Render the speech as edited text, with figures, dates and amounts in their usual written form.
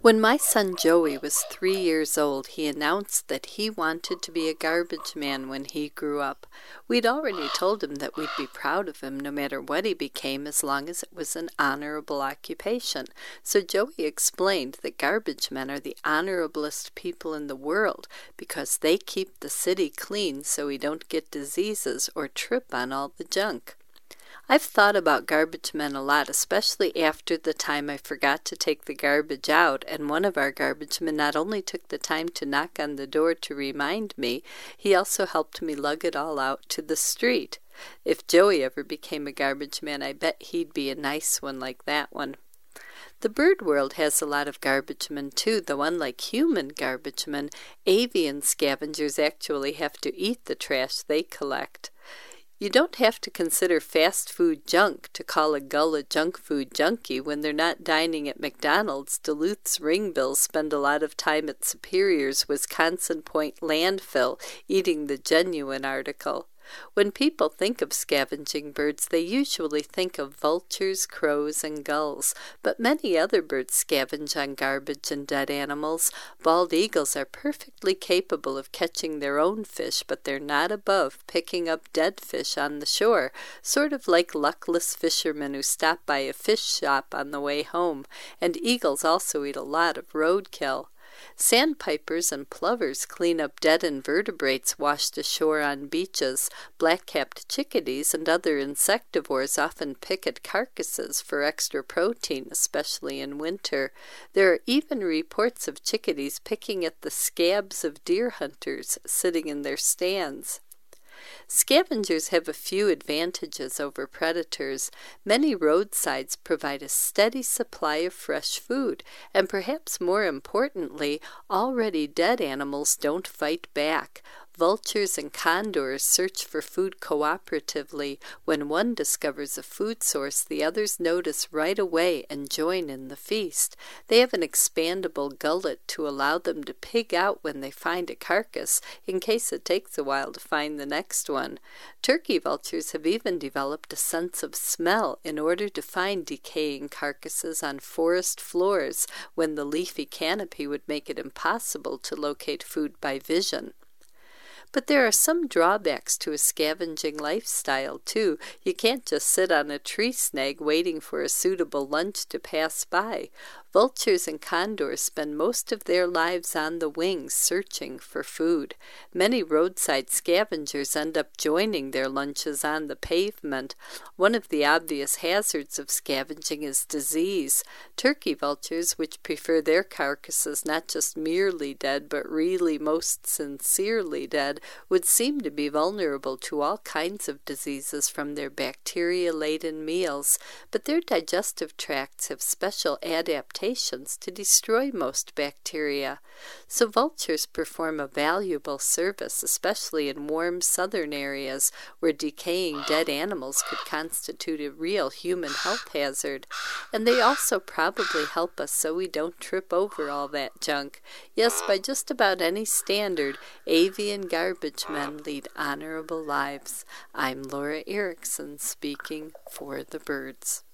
When my son Joey was 3 years old, he announced that he wanted to be a garbage man when he grew up. We'd already told him that we'd be proud of him no matter what he became as long as it was an honorable occupation. So Joey explained that garbage men are the honorablest people in the world because they keep the city clean so we don't get diseases or trip on all the junk. I've thought about garbage men a lot, especially after the time I forgot to take the garbage out, and one of our garbage men not only took the time to knock on the door to remind me, he also helped me lug it all out to the street. If Joey ever became a garbage man, I bet he'd be a nice one like that one. The bird world has a lot of garbage men too, though unlike human garbage men, avian scavengers actually have to eat the trash they collect. You don't have to consider fast food junk to call a gull a junk food junkie. When they're not dining at McDonald's, Duluth's ringbills spend a lot of time at Superior's Wisconsin Point landfill eating the genuine article. When people think of scavenging birds, they usually think of vultures, crows, and gulls, but many other birds scavenge on garbage and dead animals. Bald eagles are perfectly capable of catching their own fish, but they're not above picking up dead fish on the shore, sort of like luckless fishermen who stop by a fish shop on the way home, and eagles also eat a lot of roadkill. Sandpipers and plovers clean up dead invertebrates washed ashore on beaches. Black-capped chickadees and other insectivores often pick at carcasses for extra protein, especially in winter. There are even reports of chickadees picking at the scabs of deer hunters sitting in their stands. Scavengers have a few advantages over predators. Many roadsides provide a steady supply of fresh food, and perhaps more importantly, already dead animals don't fight back. Vultures and condors search for food cooperatively. When one discovers a food source, the others notice right away and join in the feast. They have an expandable gullet to allow them to pig out when they find a carcass, in case it takes a while to find the next one. Turkey vultures have even developed a sense of smell in order to find decaying carcasses on forest floors when the leafy canopy would make it impossible to locate food by vision. But there are some drawbacks to a scavenging lifestyle, too. You can't just sit on a tree snag waiting for a suitable lunch to pass by. Vultures and condors spend most of their lives on the wing searching for food. Many roadside scavengers end up joining their lunches on the pavement. One of the obvious hazards of scavenging is disease. Turkey vultures, which prefer their carcasses not just merely dead, but really most sincerely dead, would seem to be vulnerable to all kinds of diseases from their bacteria-laden meals, but their digestive tracts have special adaptations to destroy most bacteria. So vultures perform a valuable service, especially in warm southern areas where decaying dead animals could constitute a real human health hazard. And they also probably help us so we don't trip over all that junk. Yes, by just about any standard, avian garbage men lead honorable lives. I'm Laura Erickson speaking for the birds.